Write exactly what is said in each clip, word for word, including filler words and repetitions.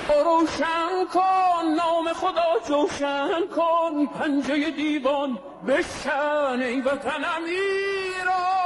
روشن کن نام خدا جوشن کن پنجه دیوان بشکن ای وطنم ایران.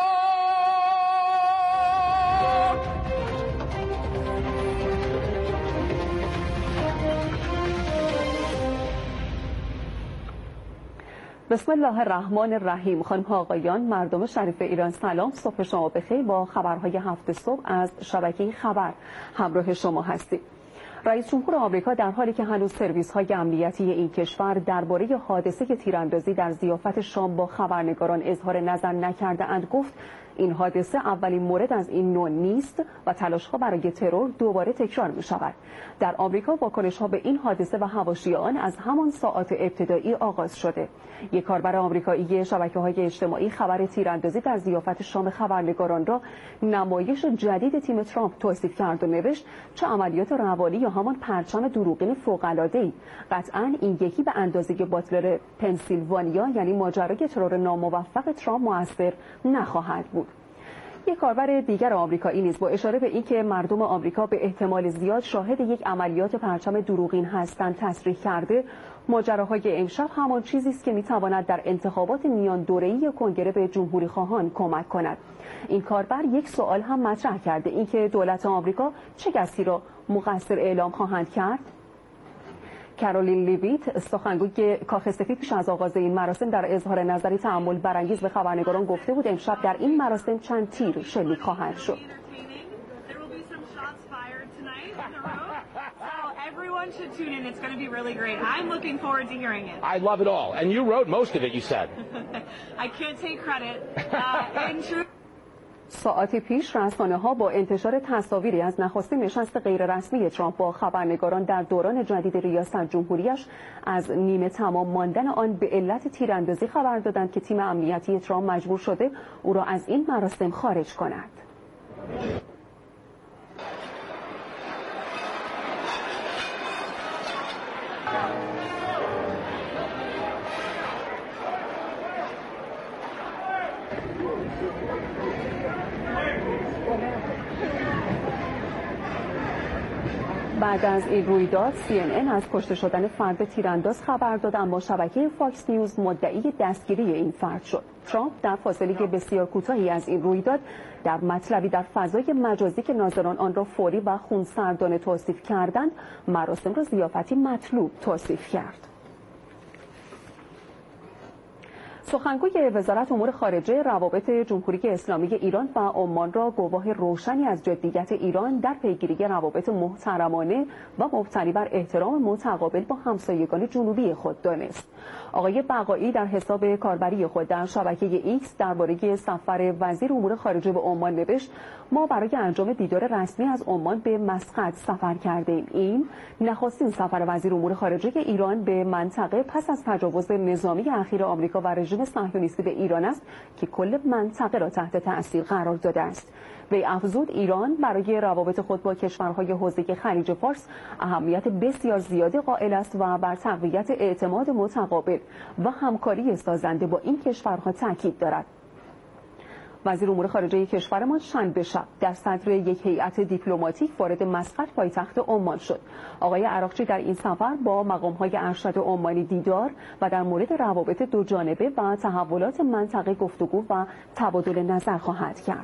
بسم الله الرحمن الرحیم. خانم ها آقایان، مردم شریف ایران، سلام، صبح شما بخیر. با خبرهای هفت صبح از شبکه خبر همراه شما هستیم. رئیس جمهور آمریکا در حالی که هنوز سرویس‌های امنیتی این کشور درباره حادثه تیراندازی در ضیافت شام با خبرنگاران اظهار نظر نکرده‌اند، گفت این حادثه اولین مورد از این نوع نیست و تلاش‌ها برای ترور دوباره تکرار می‌شود. در آمریکا واکنش‌ها به این حادثه و حواشی آن از همان ساعات ابتدایی آغاز شده. یک کاربر آمریکایی شبکه‌های اجتماعی خبر تیراندازی در ضیافت شام خبرنگاران را نمایش جدید تیم ترامپ توصیف کرد و نوشت چه عملیات روانی یا همان پرچم دروغین فوق‌العاده‌ای. قطعاً این یکی به اندازه باتلر پنسیلوانیا یعنی ماجرای ترور ناموفق ترامپ مؤثر نخواهد بود. یک کاربر دیگر آمریکایی نیز با اشاره به اینکه مردم آمریکا به احتمال زیاد شاهد یک عملیات پرچم دروغین هستند تصریح کرده ماجراهای امشب همان چیزی است که میتواند در انتخابات میان دوره‌ای کنگره به جمهوری خواهان کمک کند. این کاربر یک سوال هم مطرح کرده، اینکه دولت آمریکا چه کسی را مقصر اعلام خواهند کرد. کارولین لیویت، سخنگوی کاخ سفید، پیش از آغاز این مراسم در اظهار نظری تأمل برانگیز به خبرنگاران گفته بود امشب در این مراسم چند تیر شلیک خواهد شد. Everyone should tune in. It's going to be really great. I'm looking forward to hearing it. I love it all. And you wrote most of it, you said. I can't take credit. Uh, in truth... ساعتی پیش رسانه‌ها با انتشار تصاویری از نخستین نشست غیررسمی ترامپ با خبرنگاران در دوران جدید ریاست جمهوریش از نیمه تمام ماندن آن به علت تیراندازی خبر دادند که تیم امنیتی ترامپ مجبور شده او را از این مراسم خارج کند. بعد از این رویداد سی ان ان از کشته شدن فرد تیرانداز خبر داد، اما شبکه فاکس نیوز مدعی دستگیری این فرد شد. ترامپ در فاصله بسیار کوتاهی از این رویداد در مطلبی در فضای مجازی که ناظران آن را فوری و خونسردانه توصیف کردند، مراسم را ضیافتی مطلوب توصیف کرد. سخنگوی وزارت امور خارجه روابط جمهوری اسلامی ایران و عمان را گواه روشنی از جدیت ایران در پیگیری روابط محترمانه و مبتنی بر احترام متقابل با همسایگان جنوبی خود دانست. آقای بقایی در حساب کاربری خود در شبکه ایکس درباره سفر وزیر امور خارجه به عمان نوشت: ما برای انجام دیدار رسمی از عمان به مسقط سفر کردیم. این نخستین سفر وزیر امور خارجه ایران به منطقه پس از تجاوز نظامی اخیر آمریکا و رژیم صهیونیستی به ایران است که کل منطقه را تحت تأثیر قرار داده است. وی افزود ایران برای روابط خود با کشورهای حوزه خلیج فارس اهمیت بسیار زیادی قائل است و بر تقویت اعتماد متقابل و همکاری سازنده با این کشورها تاکید دارد. وزیر امور خارجه کشورمان شنبه شب در صدر یک هیئت دیپلماتیک وارد مسقط پایتخت عمان شد. آقای عراقچی در این سفر با مقام‌های ارشد عمانی دیدار و در مورد روابط دو جانبه و تحولات منطقه گفتگو و تبادل نظر خواهد کرد.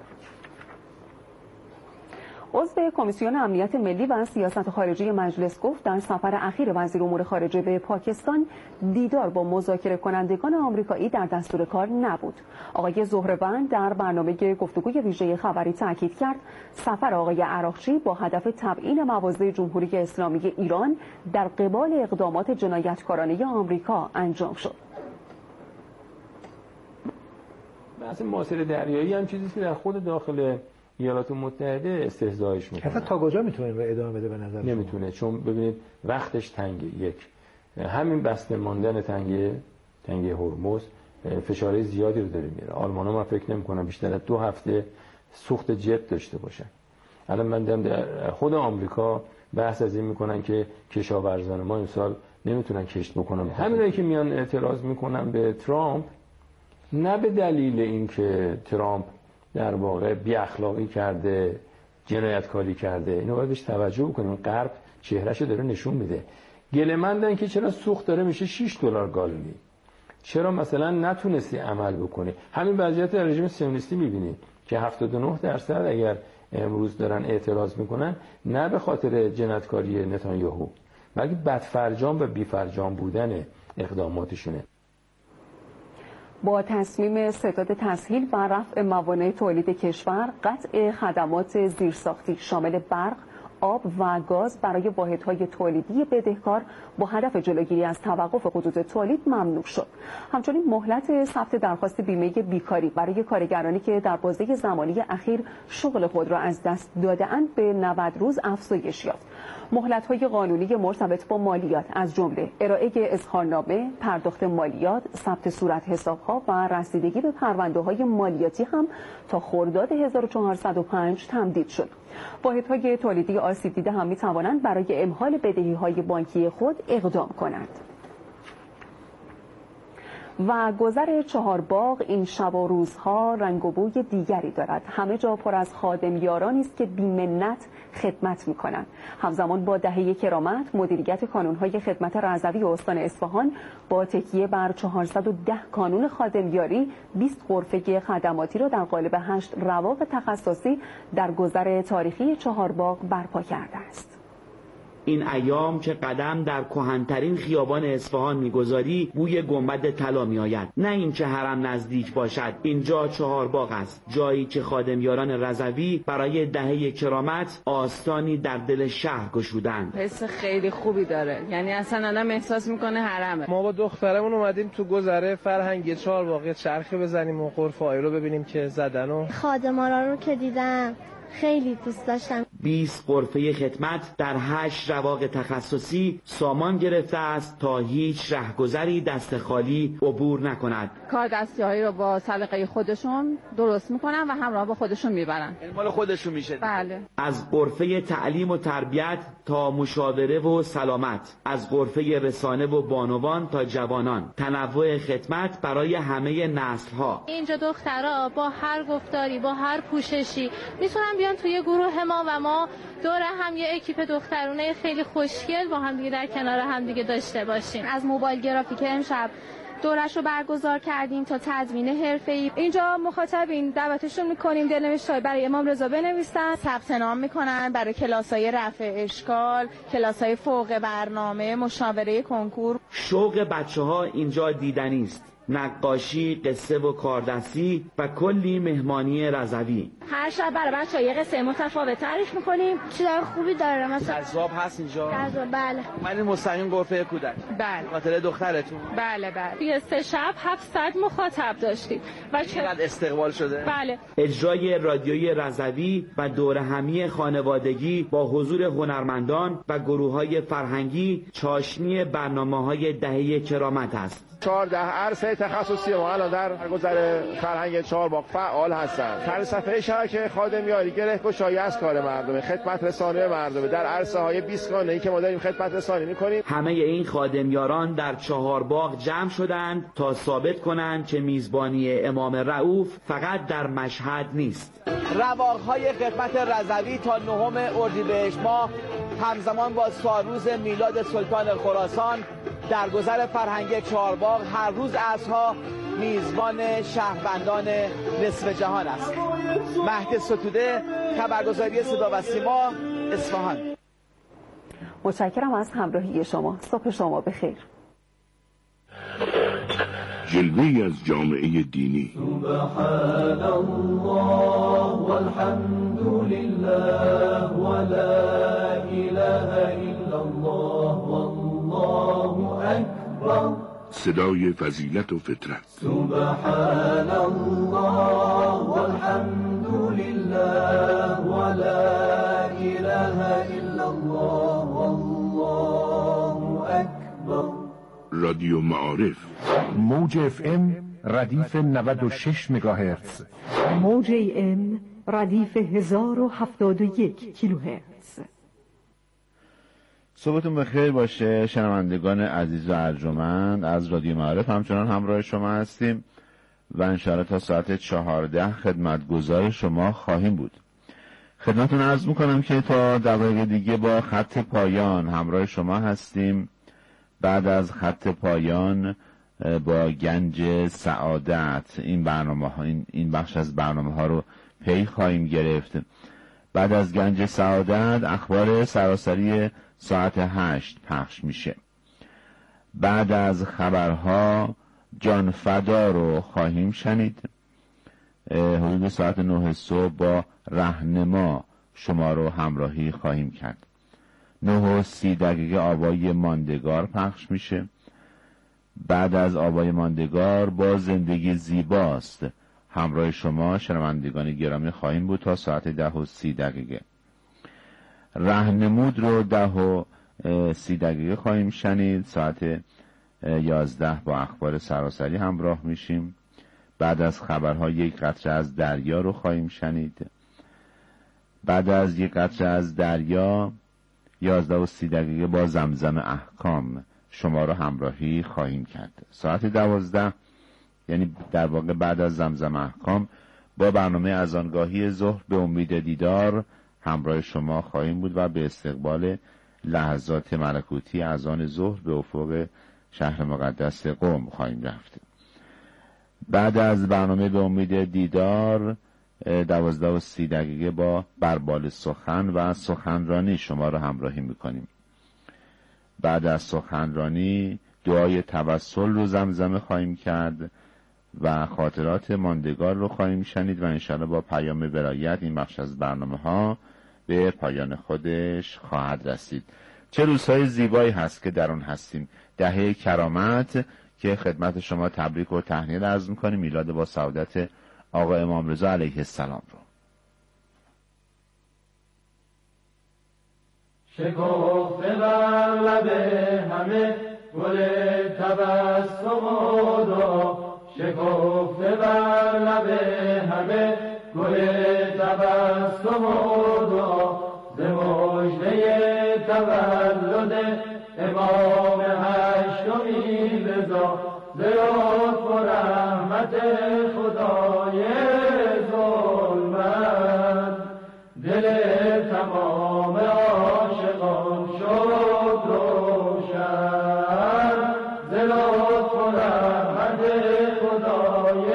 عضو کمیسیون امنیت ملی و سیاست خارجی مجلس گفت در سفر اخیر وزیر امور خارجه به پاکستان دیدار با مذاکره کنندگان آمریکایی در دستور کار نبود. آقای زهره‌وند در برنامه گفتگوی ویژه خبری تاکید کرد سفر آقای عراقچی با هدف تبیین مواضع جمهوری اسلامی ایران در قبال اقدامات جنایتکارانه آمریکا انجام شد. بحث ماسر دریایی هم چیزی که در خود داخل ایالات متحده استهزایش میکنه. اصلا تا کجا میتونه رو ادامه بده به نظر شما؟ نمیتونه، چون ببینید وقتش تنگه. یک همین بسته ماندن تنگه تنگه هرمز فشار زیادی رو داره میاره. آلمان‌ها من فکر نمی‌کنم بیشتر از دو هفته سوخت جت داشته باشن. الان من دیدم در خود آمریکا بحث از این میکنن که کشاورزان ما امسال نمیتونن کشت بکنن. همینایی که میان اعتراض میکنن به ترامپ، نه به دلیل اینکه ترامپ در واقع بی اخلاقی کرده، جنایتکاری کرده، اینو باید بهش توجه بکنیم. غرب چهرهشو داره نشون میده. گله‌مندن که چرا سوخت داره میشه شش دلار گالونی، چرا مثلا نتونستی عمل بکنی. همین وضعیت رژیم صهیونیستی میبینی که هفتاد و نه درصد اگر امروز دارن اعتراض میکنن، نه به خاطر جنایتکاری نتانیاهو، بلکه بدفرجام و بیفرجام بودن اقداماتشونه. با تصمیم ستاد تسهیل و رفع موانع تولید کشور، قطع خدمات زیرساختی شامل برق، آب و گاز برای واحدهای تولیدی بدهکار با هدف جلوگیری از توقف خطوط تولید ممنوع شد. همچنین مهلت ثبت درخواست بیمه بیکاری برای کارگرانی که در بازه زمانی اخیر شغل خود را از دست داده‌اند به نود روز افزایش یافت. مهلت‌های قانونی مرتبط با مالیات از جمله ارائه اظهارنامه، پرداخت مالیات، ثبت صورت حساب‌ها و رسیدگی به پرونده‌های مالیاتی هم تا خرداد هزار و چهارصد و پنج تمدید شد. واحدهای تولیدی آسیب دیده هم می‌توانند برای امهال بدهی‌های بانکی خود اقدام کنند. و گذر چهارباغ این شب و روزها رنگ و بوی دیگری دارد. همه جا پر از خادمیارانی است که بی‌منت خدمت می‌کنند. همزمان با دهه کرامت، مدیریت کانون‌های خدمت رضوی استان اصفهان با تکیه بر چهارصد و ده کانون خادمیاری، بیست غرفه خدماتی را در قالب هشت رواق تخصصی در گذر تاریخی چهارباغ برپا کرده است. این ایام که قدم در کهن‌ترین خیابان اصفهان می‌گذاری، بوی گنبد طلا می‌آید. نه این که حرم نزدیک باشد، اینجا چهارباغ است، جایی که خادمیاران رضوی برای دهه کرامت آستانی در دل شهر گشودند. حس خیلی خوبی داره، یعنی اصلا آدم احساس می‌کنه حرمه. ما با دخترمون اومدیم تو گذره فرهنگی چهارباغ چرخه بزنیم و غرفه‌ای رو ببینیم که زدن و خادم‌ها رو که دیدم خیلی دوست داشتم. بیست غرفه خدمت در هشت رواق تخصصی سامان گرفته است تا هیچ رهگذری دست خالی عبور نکند. کار دستی‌هایی رو با سلیقه خودشون درست میکنن و همراه با خودشون میبرن. این مال خودشون میشه. بله. از غرفه تعلیم و تربیت تا مشاوره و سلامت، از غرفه رسانه و بانوان تا جوانان، تنوع خدمت برای همه نسل‌ها. اینجا دخترها با هر گفتاری، با هر پوششی میتونن بیان توی گروه ما و ما دور هم یه اکیپ دخترونه خیلی خوشگل با هم دیگه در کنار هم دیگه داشته باشیم. از موبایل گرافیک امشب دورش رو برگزار کردیم تا تدوین حرفه‌ای. اینجا مخاطبین دعوتشون میکنیم دلنوشت‌های برای امام رضا بنویسن، ثبت نام میکنن برای کلاس‌های رفع اشکال، کلاس‌های فوق برنامه، مشاوره کنکور. شوق بچه‌ها اینجا دیدنی است. نقاشی، قصه و کاردستی و کلی مهمانی رضوی. هر شب برای بچه‌ها یه قصه متفاوت تعریف می‌کنیم. چیزای خوبی داره مثلا جذاب هست اینجا. جذاب بله. من این مستقیم غرفه کودک. بله. خاطر دخترتون. بله بله. یه سه شب هفتصد مخاطب داشتیم. و چقدر استقبال شده؟ بله. اجرای رادیوی رضوی و دوره همی خانوادگی با حضور هنرمندان و گروه‌های فرهنگی چاشنی برنامه‌های دهه کرامت است. چهارده عرصه تخصصی ما الان در گذر فرهنگ چهارباغ فعال هستند. فلسفه شبکه خادمیاری گره‌گشایی از کار مردم، خدمت رسانی مردم در عرصه های بیست گانه‌ای که ما داریم خدمت رسانی می‌کنیم. همه این خادمیاران در چهارباغ جمع شدند تا ثابت کنند که میزبانی امام رؤوف فقط در مشهد نیست. رواق‌های خدمت رضوی تا نهم اردیبهشت ماه همزمان با سالروز میلاد سلطان خراسان در گذر فرهنگی چهارباغ هر روز عصرها میزبان شهروندان نصف جهان است. مهدی ستوده، خبرگزاری صدا و سیما، اصفهان. متشکرم از همراهی شما. صبح شما بخیر. جلوه‌ای از جامعه دینی. سبحان الله والحمد لله ولا اله الا الله والله اکبر. صدای فضیلت و فطرت. سبحان الله والحمد لله ولا اله الا الله والله اکبر. رادیو معارف. موج اف ام ردیف نود و شش مگاهرتز، موج ای ام ردیف هزار و هفتاد و یک کیلوهرتز. صبحتون بخیر باشه شنوندگان عزیز و ارجمند از رادیو معارف. همچنان همراه شما هستیم و انشاءالله تا ساعت چهارده خدمتگزار شما خواهیم بود. خدمتتون عرض میکنم که تا دقایق دیگه با خط پایان همراه شما هستیم. بعد از خط پایان با گنج سعادت این برنامه ها این, این بخش از برنامه ها رو پی خواهیم گرفت. بعد از گنج سعادت اخبار سراسری ساعت هشت پخش میشه. بعد از خبرها جان فدا رو خواهیم شنید. حدود ساعت نه صبح با رهنما شما رو همراهی خواهیم کرد. نه و سی دقیقه آوای ماندگار پخش میشه. بعد از آوای ماندگار با زندگی زیباست همراه شما شنوندگان گرامی خواهیم بود تا ساعت ده و سی دقیقه. رهنمود رو ده و سی دقیقه خواهیم شنید. ساعت یازده با اخبار سراسری همراه میشیم. بعد از خبرها یک قطره از دریا رو خواهیم شنید. بعد از یک قطره از دریا یازده و سی دقیقه با زمزم احکام شما رو همراهی خواهیم کرد. ساعت دوازده یعنی در واقع بعد از زمزم احکام با برنامه اذانگاهی ظهر به امید دیدار همراه شما خواهیم بود و به استقبال لحظات ملکوتی اذان ظهر به افق شهر مقدس قم خواهیم رفت. بعد از برنامه به امید دیدار دوازده و سی دقیقه با بربال سخن و سخنرانی شما رو همراهی میکنیم. بعد از سخنرانی دعای توسل رو زمزمه خواهیم کرد و خاطرات ماندگار رو خواهیم شنید و انشاءالله با پیام برایت این بخش از برنامه ها به پایان خودش خواهد رسید. چه روزهای زیبایی هست که در اون هستیم. دهه کرامت که خدمت شما تبریک و تهنیت عرض میکنیم. میلاد با سعادت آقا امام رضا علیه السلام رو شکفته بر لب همه گل تبسم و دعا، شکفته بر لب همه گل تبسم و دعا، ز مژده تولد امام هشتمین رضا، ز لطف و رحمت خدای ظلمت دل تمام عاشقان شد روشن، ز لطف و رحمت خدای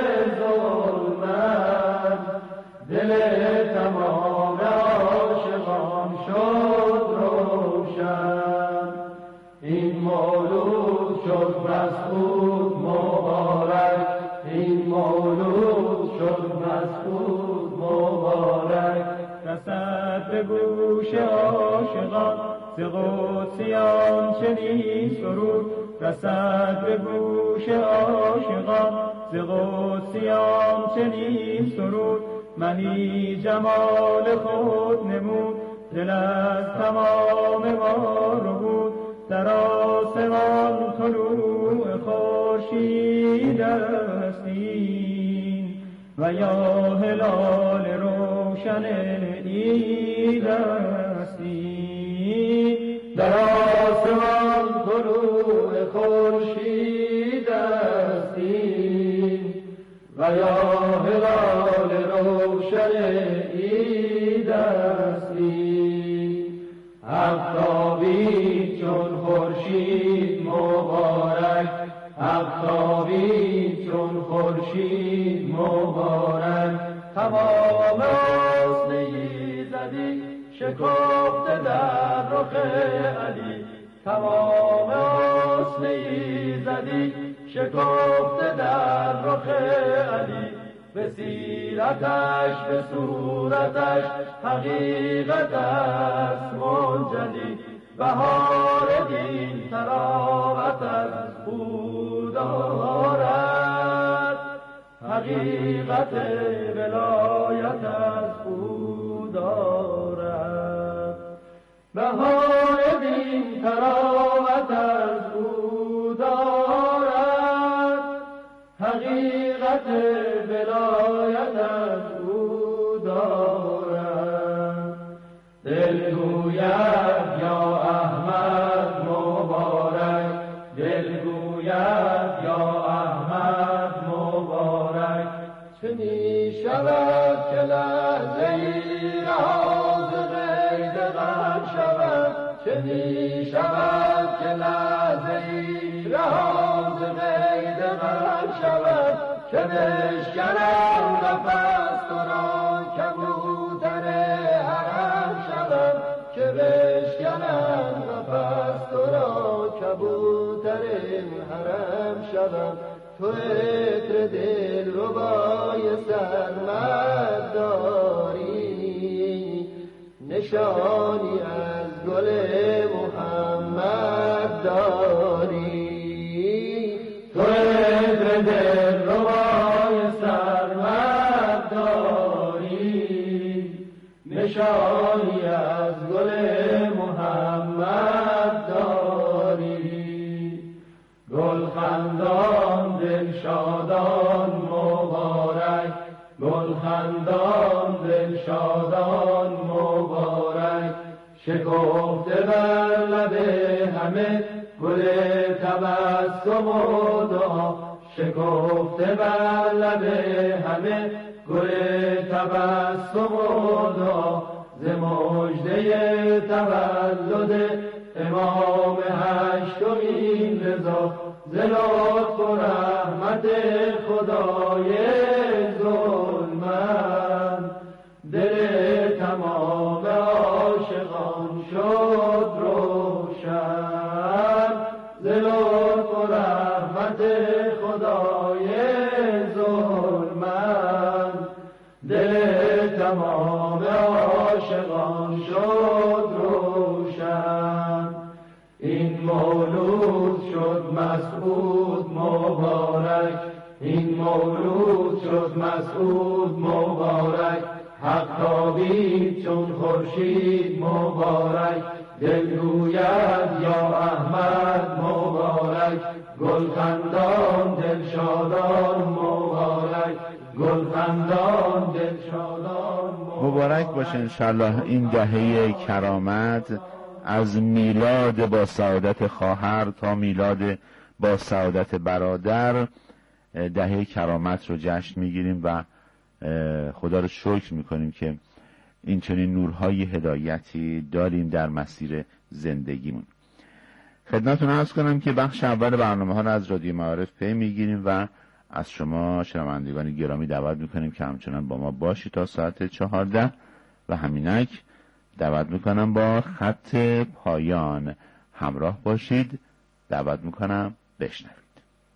ظلمت دل تمام عاشقان شد روشن. این مولود شد مسعود مبارک، این مولود شد مسعود مبارک، رسد به گوش عاشقان ز قدسیان چنین سرود، رسد به گوش عاشقان ز قدسیان چنین سرود، منی جمال خود نمود دل از تمام ما رو بود، در آسمان طلوع خورشید است این و یا هلال روشن عید است این، در آسمان طلوع خورشید است این و یا هلال روشن عید است این. آفتابی چون خورشید مبارک، آفتابی چون خورشید مبارک، تمام حسن ایزدی شکفته در رخ علی، تمام حسن ایزدی شکفته در رخ علی، به سیرتش به صورتش حقیقت است منجلی، بهار دین تراوت از او دارد، حقیقت ولایت از او دارد، بهار دین تراوت از او دارد، حقیقت ولایت از او دارد. دل گوید یا احمد مبارک، دل گوید یا احمد مبارک، چه می شود که لحظه ای غم شود، چه می شود که لحظه‌ای رها ز قید غم شود، که بشکنم قفس تو را کبوتر حرم شود، که بشکنم قفس تو را کبوتر حرم شود. تو عطر دل ربای سرمد داری، نشانی از گل محمد داری. تو عطر دل ربای سرمد داری، نشانی از گل محمد داری. گل خندان دل شادان مبارک، گل خندان دل شادان مبارک. شکفته بر لب همه گل تبسم و دعا، شکفته بر لب همه گل تبسم و دعا. ز مژده تولد امام هشتمین رضا، ز لطف و رحمت خدای ظلمت، دل تمام عاشقان شد روشن. ز لطف و رحمت خدای ظلمت، دل تمام عاشقان شد روشن. این مولود شد مسعود مبارک، این مولود شد مسعود مبارک. حق تابید چون خورشید مبارک، دل گوید یا احمد مبارک. گل خندان دل شادان مبارک، گل خندان دل شادان مبارک باشه انشالله این دهه کرامت، از میلاد با سعادت خواهر تا میلاد با سعادت برادر دهه کرامت رو جشن میگیریم و خدا رو شکر میکنیم که این چنین نورهای هدایتی داریم در مسیر زندگیمون. خدمتتون عرض کنم که بخش اول برنامه ها رو از رادیو معارف پی میگیریم و از شما شنوندگان گرامی دعوت میکنیم که همچنان با ما باشید تا ساعت چهارده و همینک دعوت میکنم با خط پایان همراه باشید. دعوت میکنم بشنوید.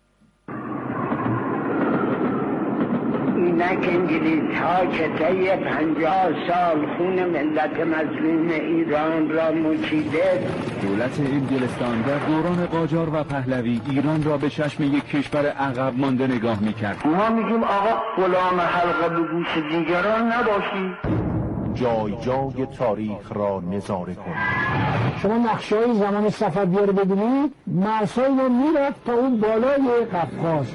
اینک انگلیس ها که طی پنجاه سال خون ملت مظلوم ایران را مچیده، دولت انگلستان در دوران قاجار و پهلوی ایران را به چشم یک کشور عقب مانده نگاه میکرد. ما میگیم آقا غلام حلقه به گوش دیگران نباشید. جای جای تاریخ را نظاره کنید. شما نقشه‌های زمان صفویه رو ببینید، مرزهایی رو میرفت تا اون بالای قفقاز.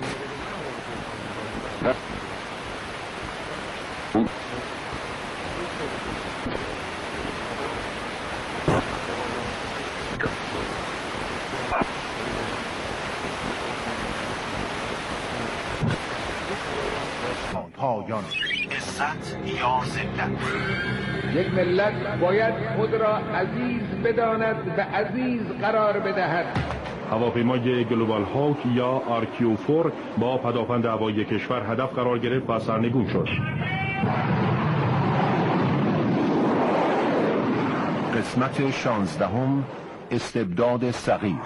پایان عزت یا ذلت. یک ملت باید خود را عزیز بداند و عزیز قرار بدهد. هواپیمای گلوبال هاوک یا آر کیو چهار با پدافند هوایی کشور هدف قرار گرفت و سرنگون شد. قسمت شانزدهم، استبداد صغیر.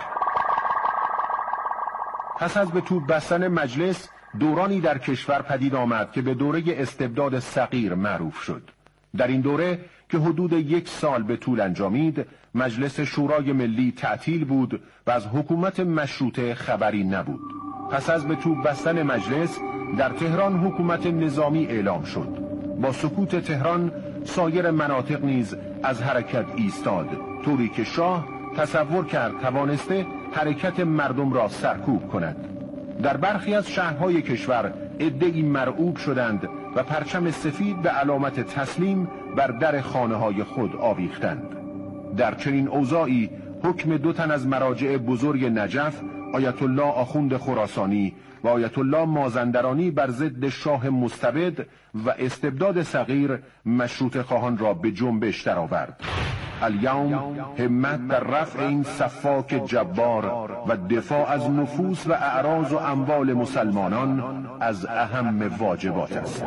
پس از به توپ بستن مجلس، دورانی در کشور پدید آمد که به دوره استبداد صغیر معروف شد. در این دوره که حدود یک سال به طول انجامید، مجلس شورای ملی تعطیل بود و از حکومت مشروطه خبری نبود. پس از به توپ بستن مجلس، در تهران حکومت نظامی اعلام شد. با سکوت تهران، سایر مناطق نیز از حرکت ایستاد، طوری که شاه تصور کرد توانسته حرکت مردم را سرکوب کند. در برخی از شهرهای کشور عده‌ای مرعوب شدند و پرچم سفید به علامت تسلیم بر در خانه‌های خود آویختند. در چنین اوضاعی حکم دو تن از مراجع بزرگ نجف، آیت الله آخوند خراسانی و آیت الله مازندرانی بر ضد شاه مستبد و استبداد صغیر مشروطه خواهان را به جنبش درآورد. الیوم همت در رفع این صفاک جبار و دفاع از نفوس و اعراض و اموال مسلمانان از اهم واجبات است.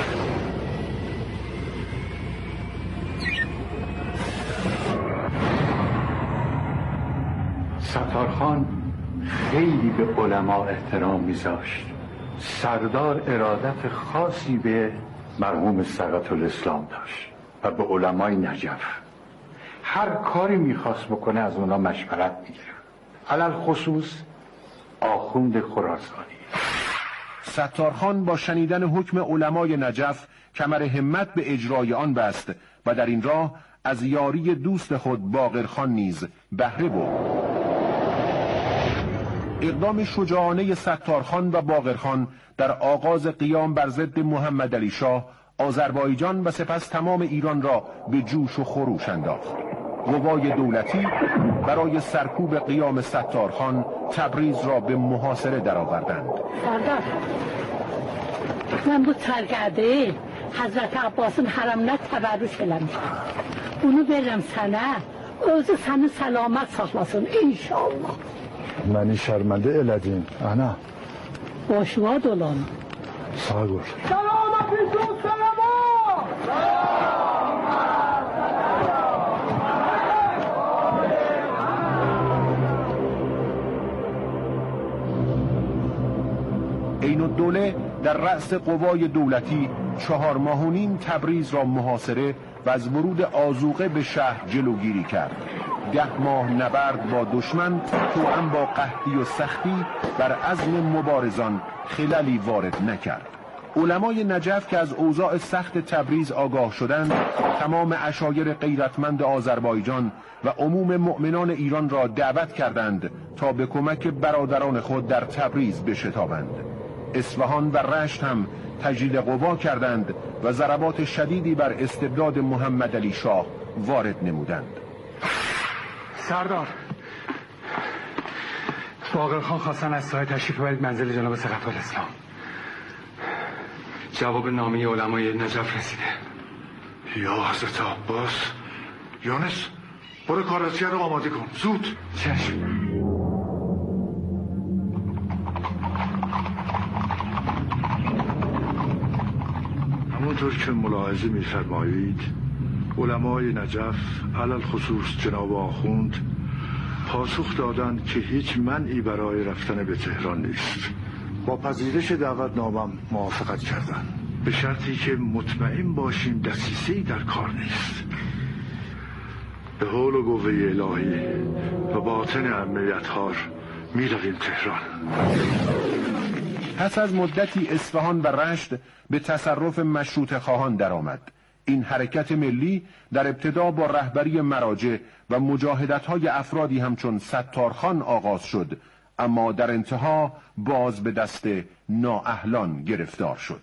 ستارخان خیلی به علما احترام میذاشت. سردار ارادت خاصی به مرحوم سقط الاسلام داشت و به علمای نجف هر کاری میخواست بکنه از اونا مشورت میگیره، علل خصوص آخوند خراسانی. ستارخان با شنیدن حکم علمای نجف کمر همت به اجرای آن بست و در این راه از یاری دوست خود باقرخان نیز بهره برد. اقدام شجاعانه ستارخان و باقرخان در آغاز قیام بر ضد محمد علی شاه آذربایجان و سپس تمام ایران را به جوش و خروش انداخت. قوای دولتی برای سرکوب قیام ستارخان تبریز را به محاصره درآوردند. سردار من bu sərgədi Hazreti Abbasın hərəminə təbərrük eləmişəm. Bunu verirəm sənə. Özü səni səlamət saxlasın inşallah. Məni şərməndə elədin, ana. Başına dolan. Sağ ol. Selamat olsun, selamat! عین الدوله در رأس قوای دولتی چهار ماه و نیم تبریز را محاصره و از ورود آذوقه به شهر جلوگیری کرد. ده ماه نبرد با دشمن توأم با قحطی و سختی بر عزم مبارزان خللی وارد نکرد. علمای نجف که از اوضاع سخت تبریز آگاه شدند تمام عشایر غیرتمند آذربایجان و عموم مؤمنان ایران را دعوت کردند تا به کمک برادران خود در تبریز بشتابند. اصفهان و رشت هم تجدید قوا کردند و ضربات شدیدی بر استبداد محمد علی شاه وارد نمودند. سردار باقرخان خواستن از سایه تشریف ببرید منزل جناب سقط الاسلام. جواب نامه علمای نجف رسیده. یا حضرت عباس. یونس برو کاراتیه رو آماده کن زود. چشم. همونطور که ملاحظه می‌فرمایید علمای نجف علل خصوص جناب آخوند پاسخ دادند که هیچ منعی برای رفتن به تهران نیست. با پذیرش دعوت نامم موافقت کردند به شرطی که مطمئن باشیم دسیسه‌ای در کار نیست. به حول و قوه الهی و باطن امنیت‌هار می‌رویم تهران. پس از مدتی اصفهان و رشت به تصرف مشروطه خواهان درآمد. این حرکت ملی در ابتدا با رهبری مراجع و مجاهدت‌های افرادی همچون ستارخان آغاز شد، اما در انتها باز به دست نااهلان گرفتار شد.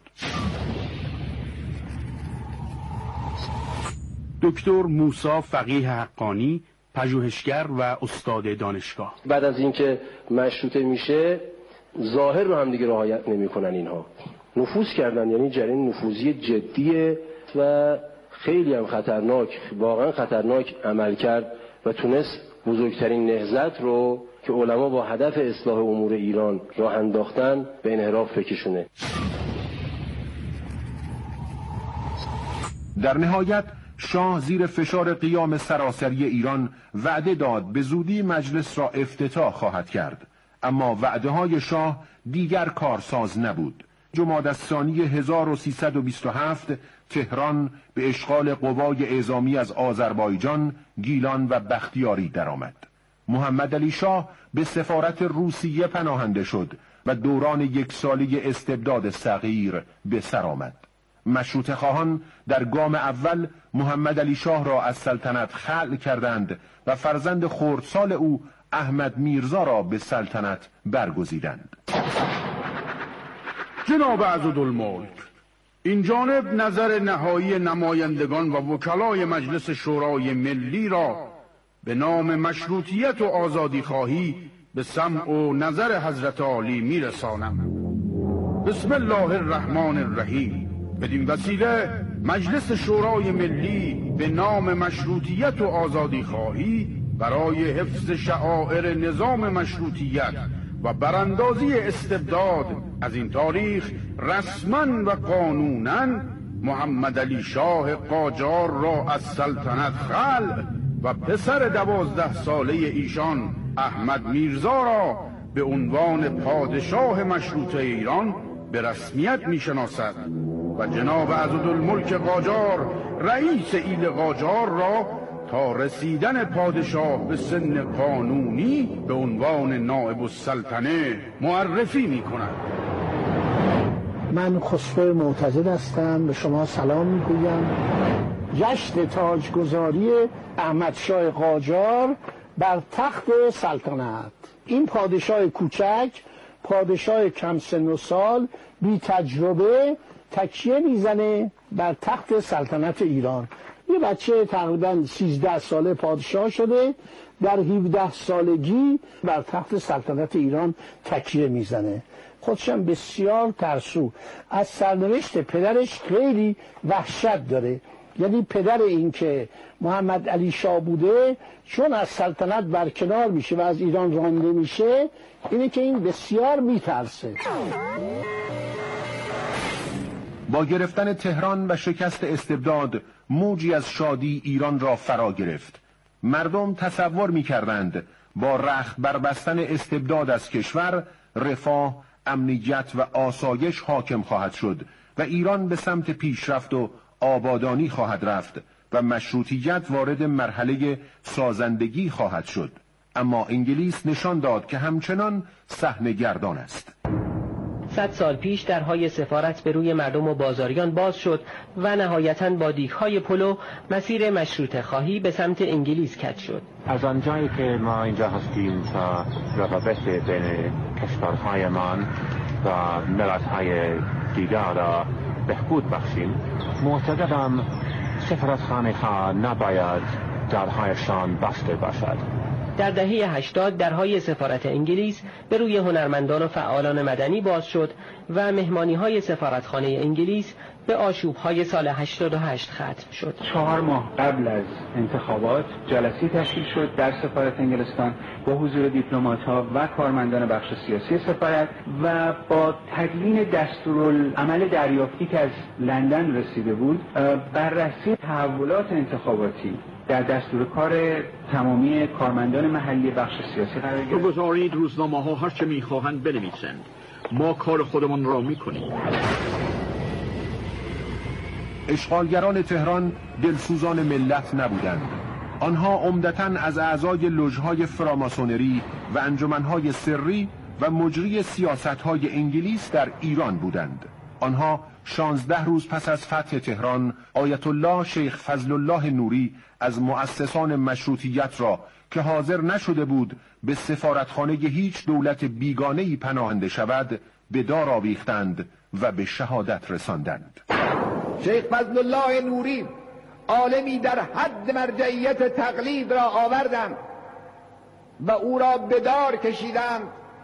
دکتر موسی فقیه حقانی، پژوهشگر و استاد دانشگاه. بعد از اینکه مشروطه میشه ظاهر رو هم دیگه رعایت نمی‌کنن، اینها نفوذ کردن، یعنی جریان نفوذی جدیه و خیلی هم خطرناک، واقعا خطرناک عمل کرد و تونست بزرگترین نهضت رو که علما با هدف اصلاح امور ایران راه انداختن به انحراف بکشونه. در نهایت شاه زیر فشار قیام سراسری ایران وعده داد به زودی مجلس را افتتاح خواهد کرد، اما وعده های شاه دیگر کارساز نبود. جمادی الثانی هزار و سیصد و بیست و هفت تهران به اشغال قوای اعزامی از آذربایجان، گیلان و بختیاری درآمد. محمد علی شاه به سفارت روسیه پناهنده شد و دوران یک سالی استبداد صغیر به سر آمد. مشروطه خواهان در گام اول محمد علی شاه را از سلطنت خلع کردند و فرزند خردسال او احمد میرزا را به سلطنت برگزیدند. جناب عضدالملک، این جانب نظر نهایی نمایندگان و وکلای مجلس شورای ملی را به نام مشروطیت و آزادی خواهی به سمع و نظر حضرت عالی میرسانم. بسم الله الرحمن الرحیم. بدین وسیله مجلس شورای ملی به نام مشروطیت و آزادی خواهی برای حفظ شعائر نظام مشروطیت و براندازی استبداد از این تاریخ رسما و قانونا محمد علی شاه قاجار را از سلطنت خلع و پسر دوازده ساله ایشان احمد میرزا را به عنوان پادشاه مشروطه ایران به رسمیت میشناسد و جناب عضدالملک قاجار رئیس ایل قاجار را تا رسیدن پادشاه به سن قانونی به عنوان نائب السلطنه معرفی می کند. من خسرو معتضد هستم، به شما سلام میگویم. جشن تاجگذاری احمد شاه قاجار بر تخت سلطنت. این پادشاه کوچک، پادشاه کم سن و سال، بی تجربه تکیه میزنه بر تخت سلطنت ایران. یه بچه تقریبا سیزده ساله پادشاه شده، در هفده سالگی بر تخت سلطنت ایران تکیه میزنه. خودشم بسیار ترسو، از سرنوشت پدرش خیلی وحشت داره. یعنی پدر این که محمد علی شاه بوده، چون از سلطنت برکنار میشه و از ایران رانده میشه، اینه که این بسیار میترسه. با گرفتن تهران و شکست استبداد موجی از شادی ایران را فرا گرفت. مردم تصور می‌کردند با رخت بربستن استبداد از کشور رفاه، امنیت و آسایش حاکم خواهد شد و ایران به سمت پیشرفت و آبادانی خواهد رفت و مشروطیت وارد مرحله سازندگی خواهد شد. اما انگلیس نشان داد که همچنان صحنه گردان است. صد سال پیش درهای سفارت به روی مردم و بازاریان باز شد و نهایتاً با دیگ‌های پلو مسیر مشروطه خواهی به سمت انگلیس کج شد. از آنجایی که ما اینجا هستیم تا روابط بین کشورهایمان و ملت‌های دیگر را بهبود بخشیم، معتقدم سفارتخانه‌ها نباید درهایشان بسته باشد. در دهه هشتاد درهای سفارت انگلیس به روی هنرمندان و فعالان مدنی باز شد و مهمانی‌های سفارتخانه انگلیس به آشوب‌های سال هشتاد و هشت ختم شد. چهار ماه قبل از انتخابات جلسه تشکیل شد در سفارت انگلستان با حضور دیپلمات‌ها و کارمندان بخش سیاسی سفارت و با تدوین دستورالعمل دریافتی که از لندن رسیده بود، بررسی تحولات انتخاباتی در دستور کار تمامی کارمندان محلی بخش سیاسی قرار گرفت. بگذارید روزنامه ها هر چه میخواهند بنویسند، ما کار خودمان را میکنیم. اشغالگران تهران دلسوزان ملت نبودند. آنها عمدتاً از اعضای لوژهای فراماسونری و انجمنهای سری و مجری سیاستهای انگلیس در ایران بودند. آنها شانزده روز پس از فتح تهران آیت الله شیخ فضل الله نوری از مؤسسان مشروطیت را که حاضر نشده بود به سفارتخانه هیچ دولت بیگانه‌ای پناهنده شود به دار آویختند و به شهادت رساندند. شیخ فضل الله نوری عالمی در حد مرجعیت تقلید را آوردند و او را به دار کشیدند.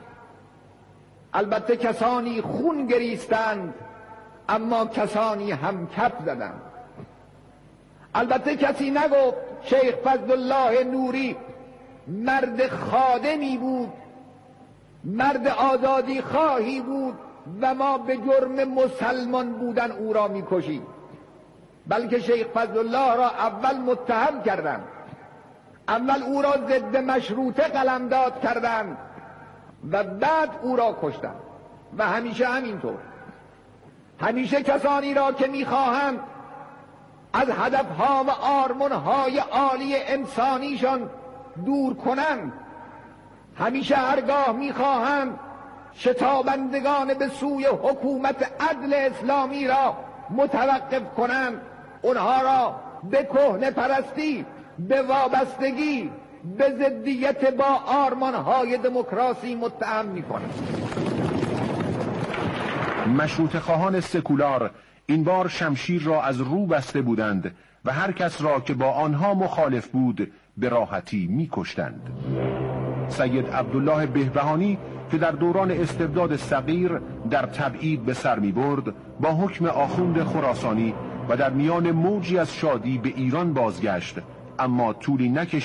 البته کسانی خون گریستند، اما کسانی هم کف زدند. البته کسی نگفت شیخ فضل الله نوری مرد خادمی بود، مرد آزادی خواهی بود و ما به جرم مسلمان بودن او را میکشیم، بلکه شیخ فضل الله را اول متهم کردند، اول او را ضد مشروطه قلمداد کردند و بعد او را کشتند. و همیشه همینطور، همیشه کسانی را که میخواهند از هدفها و آرمانهای عالی انسانیشان دور کنند، همیشه هرگاه میخواهند شتابندگان به سوی حکومت عدل اسلامی را متوقف کنند، اونها را به کهنه پرستی، به وابستگی، به ضدیت با آرمانهای دموکراسی متهم میکنند. مشروطه خواهان سکولار این بار شمشیر را از رو بسته بودند و هر کس را که با آنها مخالف بود به راحتی می‌کشتند. سید عبدالله بهبهانی که در دوران استبداد صغیر در تبعید به سر می‌برد، با حکم آخوند خراسانی و در میان موجی از شادی به ایران بازگشت، اما طولی نکشید